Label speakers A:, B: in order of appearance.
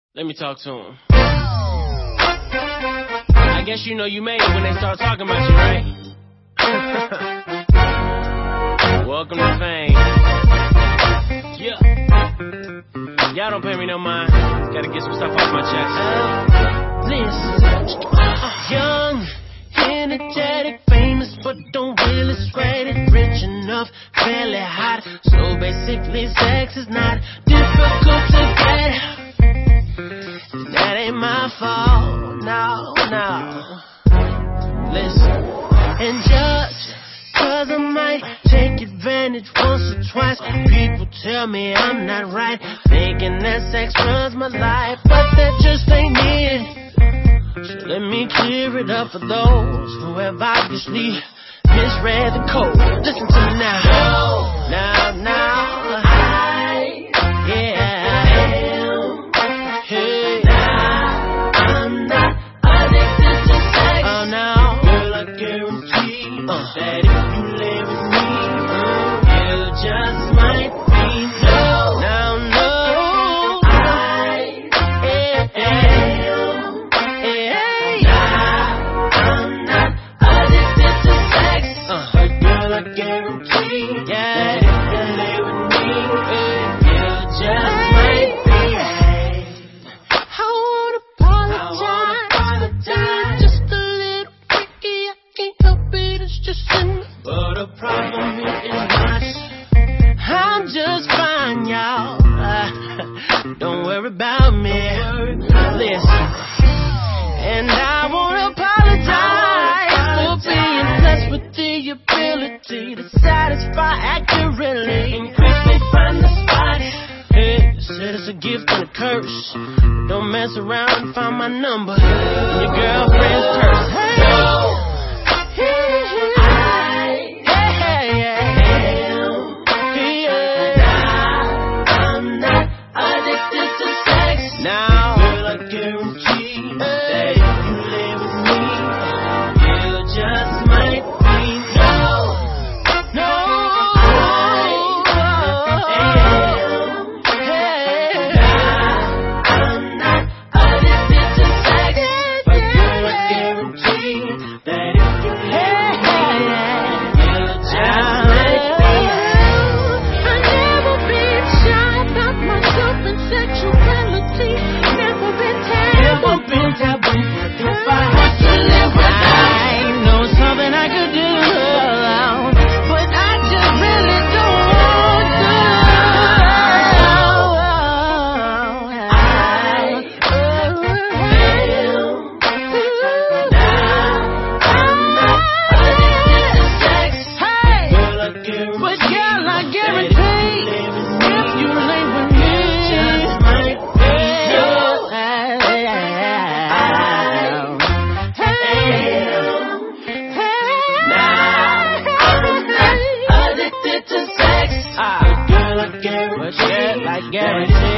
A: Let me talk to him. I guess you know you made it when they start talking about you, right? Welcome to fame. Yeah. Y'all don't pay me no mind. Gotta get some stuff off my chest. Listen. Young, energetic, famous, but don't really spread it. Rich enough, fairly hot. So basically, sex is not difficult to get. That ain't my fault, no. Listen, and just 'cause I might take advantage once or twice, people tell me I'm not right, thinking that sex runs my life, but that just ain't it. So let me clear it up for those who have obviously misread the code. Listen to me now. That if you lay with me, you just might be no. I am not addicted to sex, but girl, I guarantee that if you lay with me, you just might be. I wanna apologize, just a little freaky, I can't help it, it's just in me. But the problem is not, I'm just fine, y'all. Don't worry about me. Listen, and I wanna apologize for being blessed with the ability to satisfy accurately and quickly find the spot. Hey, said it's a gift and a curse. Don't mess around and find my number in your girlfriend's purse. Hey, I guarantee